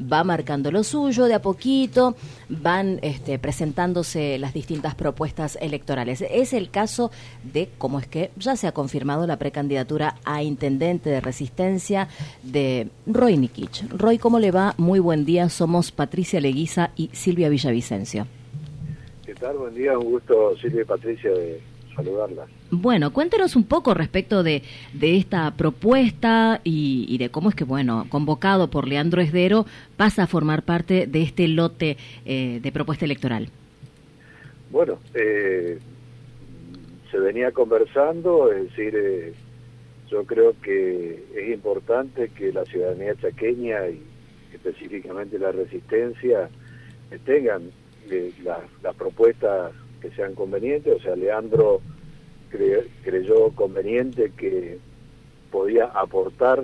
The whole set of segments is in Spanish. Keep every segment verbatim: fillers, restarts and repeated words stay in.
va marcando lo suyo de a poquito, van este, presentándose las distintas propuestas electorales. Es el caso de cómo es que ya se ha confirmado la precandidatura a intendente de Resistencia de Roy Nikich. Roy, ¿cómo le va? Muy buen día, somos Patricia Leguiza y Silvia Villavicencio. ¿Qué tal? Buen día, un gusto, Silvia y Patricia, de saludarlas. Bueno, cuéntenos un poco respecto de, de esta propuesta y, y de cómo es que, bueno, convocado por Leandro Esdero, pasa a formar parte de este lote eh, de propuesta electoral. Bueno, eh, se venía conversando, es decir, eh, yo creo que es importante que la ciudadanía chaqueña y específicamente la Resistencia eh, tengan eh, las, las propuestas que sean convenientes. O sea, Leandro cre, creyó conveniente que podía aportar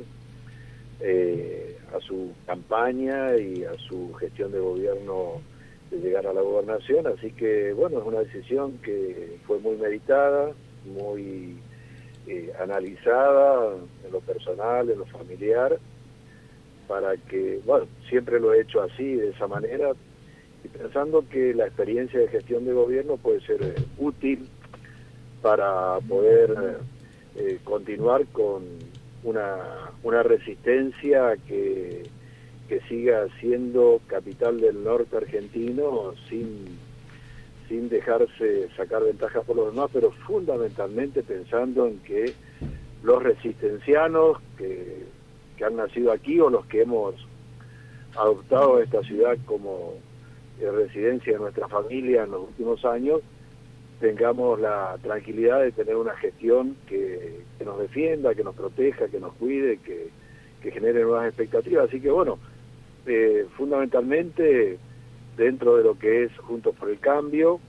eh, a su campaña y a su gestión de gobierno de llegar a la gobernación, así que bueno, es una decisión que fue muy meditada, muy eh, analizada en lo personal, en lo familiar, para que, bueno, siempre lo he hecho así, de esa manera, y pensando que la experiencia de gestión de gobierno puede ser eh, útil para poder eh, continuar con una, una resistencia que, que siga siendo capital del norte argentino sin, sin dejarse sacar ventaja por los demás, pero fundamentalmente pensando en que los resistencianos que, que han nacido aquí o los que hemos adoptado esta ciudad como de residencia de nuestra familia en los últimos años, tengamos la tranquilidad de tener una gestión que, que nos defienda, que nos proteja, que nos cuide, que, que genere nuevas expectativas. Así que bueno, eh, fundamentalmente dentro de lo que es Juntos por el Cambio,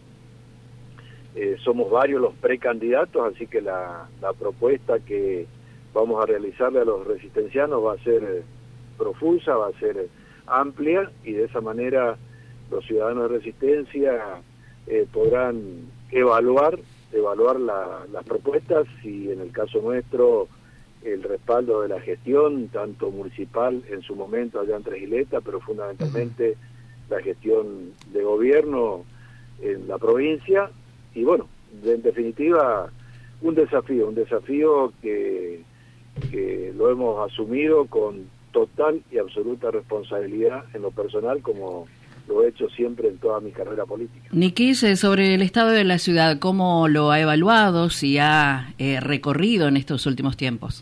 eh, somos varios los precandidatos, así que la, la propuesta que vamos a realizarle a los resistencianos va a ser eh, profusa, va a ser eh, amplia, y de esa manera los ciudadanos de Resistencia eh, podrán evaluar evaluar la, las propuestas y en el caso nuestro el respaldo de la gestión, tanto municipal en su momento allá en Trejileta, pero fundamentalmente uh-huh. la gestión de gobierno en la provincia. Y bueno, de, en definitiva, un desafío, un desafío que, que lo hemos asumido con total y absoluta responsabilidad en lo personal, como lo he hecho siempre en toda mi carrera política. Nikich, sobre el estado de la ciudad, ¿cómo lo ha evaluado, si ha eh, recorrido en estos últimos tiempos?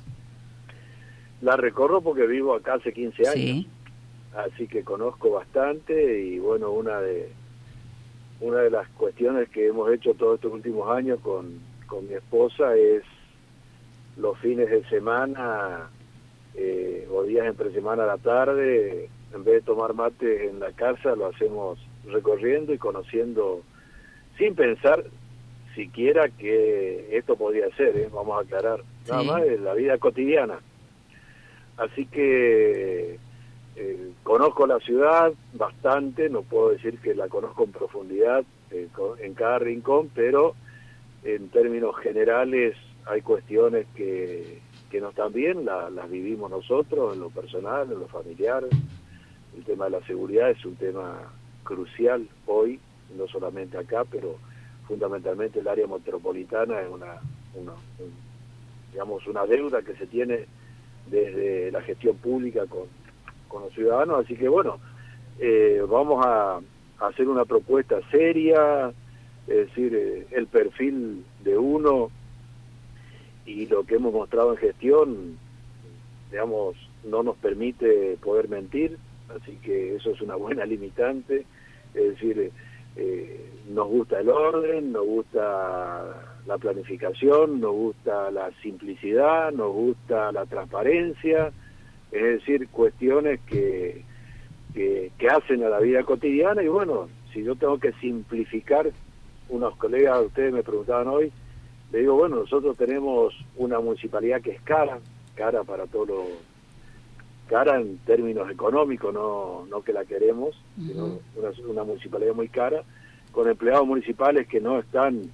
La recorro porque vivo acá hace quince años, sí. Así que conozco bastante, y bueno, una de una de las cuestiones que hemos hecho todos estos últimos años con, con mi esposa es los fines de semana eh, o días entre semana a la tarde, en vez de tomar mate en la casa, lo hacemos recorriendo y conociendo, sin pensar siquiera que esto podía ser, ¿eh? Vamos a aclarar, sí. Nada más es la vida cotidiana. Así que eh, conozco la ciudad bastante, no puedo decir que la conozco en profundidad eh, en cada rincón, pero en términos generales hay cuestiones que, que no están bien, la, las vivimos nosotros en lo personal, en lo familiar. El tema de la seguridad es un tema crucial hoy, no solamente acá, pero fundamentalmente el área metropolitana es una, una un, digamos, una deuda que se tiene desde la gestión pública con, con los ciudadanos. Así que bueno, eh, vamos a, a hacer una propuesta seria, es decir, eh, el perfil de uno y lo que hemos mostrado en gestión, digamos, no nos permite poder mentir. Así que eso es una buena limitante, es decir, eh, nos gusta el orden, nos gusta la planificación, nos gusta la simplicidad, nos gusta la transparencia, es decir, cuestiones que, que, que hacen a la vida cotidiana. Y bueno, si yo tengo que simplificar, unos colegas de ustedes me preguntaban hoy, le digo, bueno, nosotros tenemos una municipalidad que es cara, cara para todos los... cara en términos económicos, no no que la queremos, uh-huh. sino una, una municipalidad muy cara, con empleados municipales que no están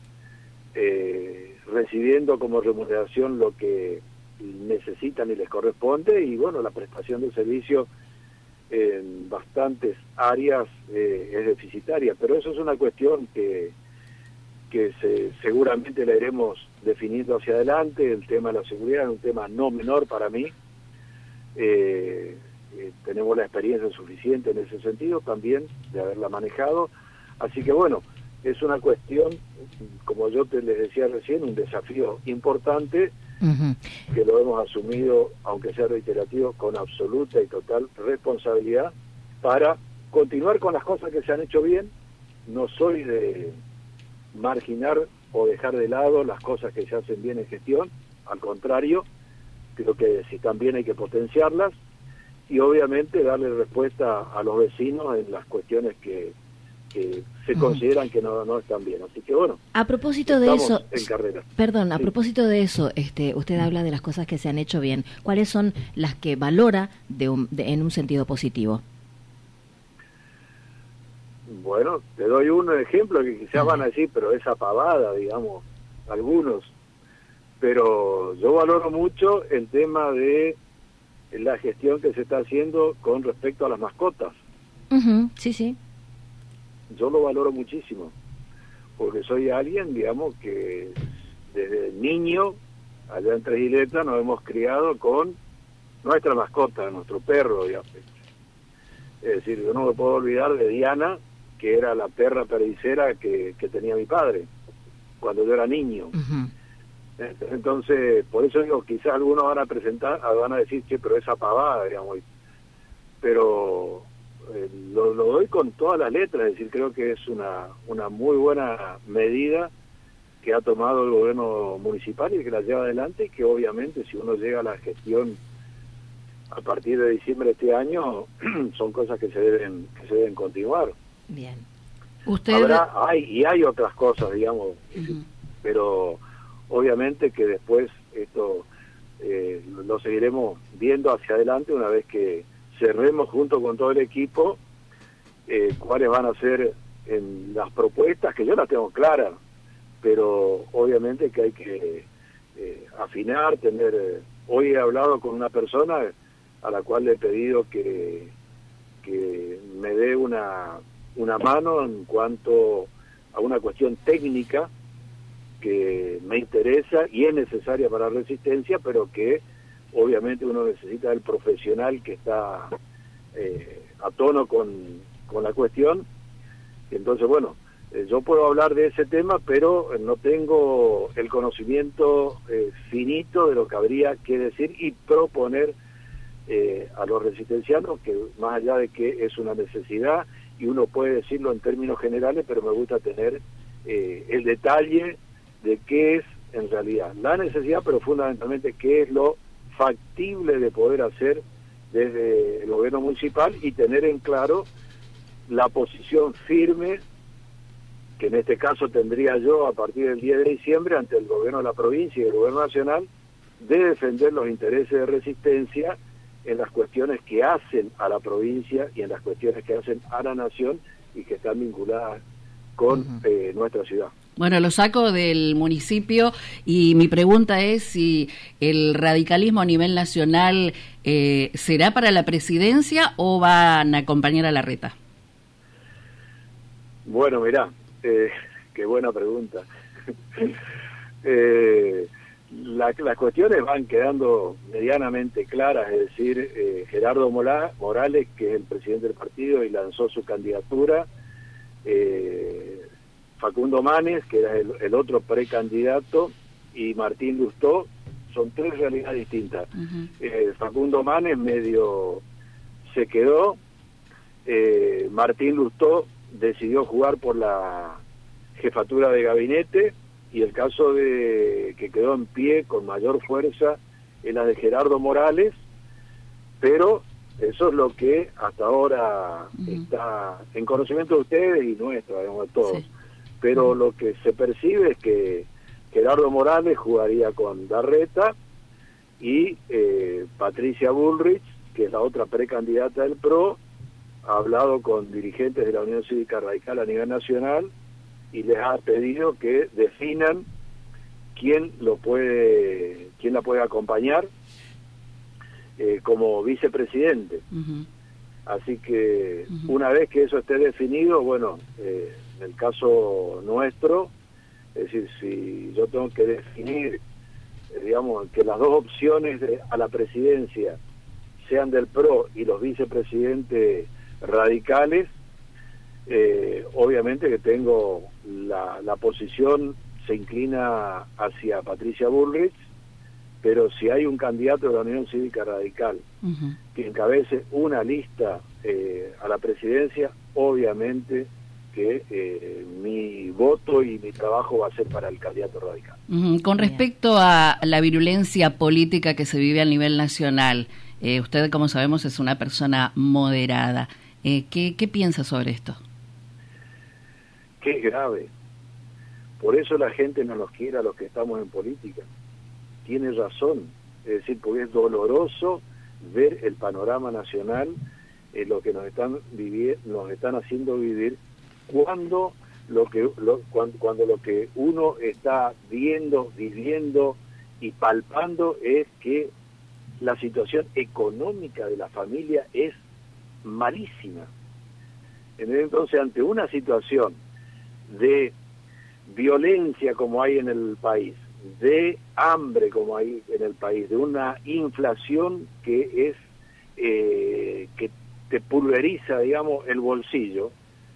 eh, recibiendo como remuneración lo que necesitan y les corresponde, y bueno, la prestación del servicio en bastantes áreas eh, es deficitaria, pero eso es una cuestión que, que se, seguramente la iremos definiendo hacia adelante. El tema de la seguridad es un tema no menor para mí. Eh, eh, tenemos la experiencia suficiente en ese sentido también de haberla manejado, así que bueno, es una cuestión, como yo te les decía recién, un desafío importante. Uh-huh. Que lo hemos asumido, aunque sea reiterativo, con absoluta y total responsabilidad para continuar con las cosas que se han hecho bien. No soy de marginar o dejar de lado las cosas que se hacen bien en gestión, al contrario, creo que si están bien hay que potenciarlas y obviamente darle respuesta a los vecinos en las cuestiones que que se consideran que no, no están bien. Así que bueno, a propósito de eso, en carrera. Perdón, a sí. propósito de eso, este, usted habla de las cosas que se han hecho bien. ¿Cuáles son las que valora de un, de, en un sentido positivo? Bueno, te doy un ejemplo que quizás van a decir, pero esa pavada, digamos, algunos. Pero yo valoro mucho el tema de la gestión que se está haciendo con respecto a las mascotas. Uh-huh, sí, sí. Yo lo valoro muchísimo, porque soy alguien, digamos, que desde niño, allá en Tres Isletas, nos hemos criado con nuestra mascota, nuestro perro, digamos. Es decir, yo no me puedo olvidar de Diana, que era la perra perdicera que, que tenía mi padre, cuando yo era niño. Uh-huh. Entonces, por eso digo, quizás algunos van a presentar, van a decir, che, pero esa pavada, digamos, pero... Eh, lo, lo doy con todas las letras, es decir, creo que es una, una muy buena medida que ha tomado el gobierno municipal y que la lleva adelante, y que obviamente si uno llega a la gestión a partir de diciembre de este año, son cosas que se deben que se deben continuar. Bien. Usted Habrá, hay y hay otras cosas, digamos, uh-huh. pero obviamente que después esto eh, lo seguiremos viendo hacia adelante una vez que cerremos junto con todo el equipo eh, cuáles van a ser en las propuestas, que yo las tengo claras, pero obviamente que hay que eh, afinar, tener... Eh, hoy he hablado con una persona a la cual le he pedido que, que me dé una, una mano en cuanto a una cuestión técnica que me interesa y es necesaria para la Resistencia, pero que obviamente uno necesita del profesional que está eh, a tono con, con la cuestión. Entonces, bueno, eh, yo puedo hablar de ese tema, pero no tengo el conocimiento eh, finito de lo que habría que decir y proponer eh, a los resistencianos, que más allá de que es una necesidad, y uno puede decirlo en términos generales, pero me gusta tener eh, el detalle de qué es en realidad la necesidad, pero fundamentalmente qué es lo factible de poder hacer desde el gobierno municipal y tener en claro la posición firme que en este caso tendría yo a partir del diez de diciembre ante el gobierno de la provincia y el gobierno nacional de defender los intereses de Resistencia en las cuestiones que hacen a la provincia y en las cuestiones que hacen a la nación y que están vinculadas con uh-huh. eh, nuestra ciudad. Bueno, lo saco del municipio y mi pregunta es si el radicalismo a nivel nacional eh, ¿será para la presidencia o van a acompañar a Larreta? Bueno, mirá, eh, qué buena pregunta. eh, la, las cuestiones van quedando medianamente claras, es decir, eh, Gerardo Morales, que es el presidente del partido y lanzó su candidatura, eh, Facundo Manes, que era el, el otro precandidato, y Martín Lustó, son tres realidades distintas. Uh-huh. eh, Facundo Manes medio se quedó, eh, Martín Lustó decidió jugar por la jefatura de gabinete, y el caso de que quedó en pie con mayor fuerza es la de Gerardo Morales, pero eso es lo que hasta ahora uh-huh. está en conocimiento de ustedes y nuestro, digamos, de todos. Sí. Pero lo que se percibe es que Gerardo Morales jugaría con Larreta y eh, Patricia Bullrich, que es la otra precandidata del P R O, ha hablado con dirigentes de la Unión Cívica Radical a nivel nacional y les ha pedido que definan quién lo puede, quién la puede acompañar eh, como vicepresidente. Uh-huh. Así que una vez que eso esté definido, bueno, eh, en el caso nuestro, es decir, si yo tengo que definir, eh, digamos, que las dos opciones de, a la presidencia sean del P R O y los vicepresidentes radicales, eh, obviamente que tengo la, la posición se inclina hacia Patricia Bullrich, pero si hay un candidato de la Unión Cívica Radical uh-huh. que encabece una lista eh, a la presidencia, obviamente que eh, mi voto y mi trabajo va a ser para el candidato radical. Uh-huh. Con respecto a la virulencia política que se vive a nivel nacional, eh, usted, como sabemos, es una persona moderada. Eh, ¿qué, ¿Qué piensa sobre esto? Que es grave. Por eso la gente no nos quiere a los que estamos en política. Tiene razón, es decir, porque es doloroso ver el panorama nacional, eh, lo que nos están vivir, nos están haciendo vivir, cuando lo que lo, cuando, cuando lo que uno está viendo, viviendo y palpando es que la situación económica de la familia es malísima. Entonces, ante una situación de violencia como hay en el país, de hambre como hay en el país, de una inflación que es eh, que te pulveriza, digamos, el bolsillo,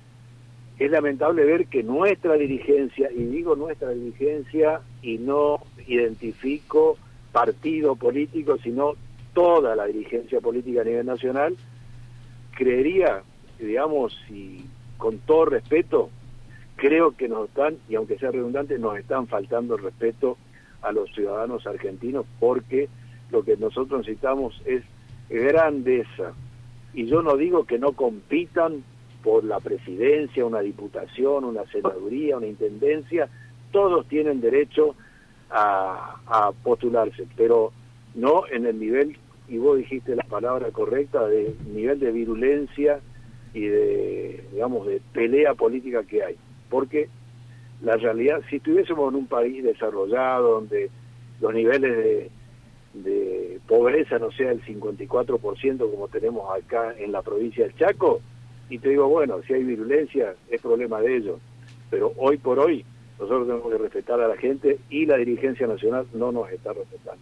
es lamentable ver que nuestra dirigencia, y digo nuestra dirigencia y no identifico partido político, sino toda la dirigencia política a nivel nacional, creería, digamos, y con todo respeto, creo que nos están, y aunque sea redundante, nos están faltando el respeto a los ciudadanos argentinos, porque lo que nosotros necesitamos es grandeza. Y yo no digo que no compitan por la presidencia, una diputación, una senaduría, una intendencia, todos tienen derecho a, a postularse, pero no en el nivel, y vos dijiste la palabra correcta, de nivel de virulencia y de, digamos, de pelea política que hay. Porque la realidad, si estuviésemos en un país desarrollado, donde los niveles de, de pobreza no sea el cincuenta y cuatro por ciento como tenemos acá en la provincia del Chaco, y te digo, bueno, si hay virulencia, es problema de ellos. Pero hoy por hoy, nosotros tenemos que respetar a la gente y la dirigencia nacional no nos está respetando.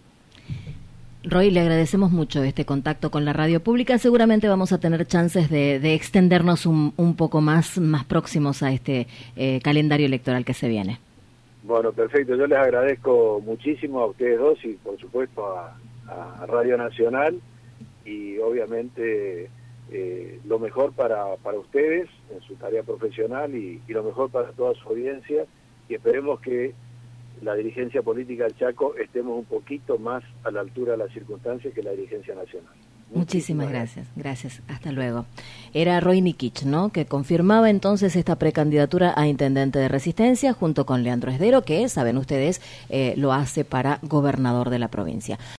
Roy, le agradecemos mucho este contacto con la radio pública. Seguramente vamos a tener chances de, de extendernos un, un poco más, más próximos a este eh, calendario electoral que se viene. Bueno, perfecto. Yo les agradezco muchísimo a ustedes dos y, por supuesto, a, a Radio Nacional y, obviamente, eh, lo mejor para, para ustedes en su tarea profesional y, y lo mejor para toda su audiencia, y esperemos que la dirigencia política del Chaco estemos un poquito más a la altura de las circunstancias que la dirigencia nacional. Muchísimas, Muchísimas gracias. gracias, gracias. Hasta luego. Era Roy Nikich, ¿no?, que confirmaba entonces esta precandidatura a intendente de Resistencia junto con Leandro Esdero, que, saben ustedes, eh, lo hace para gobernador de la provincia.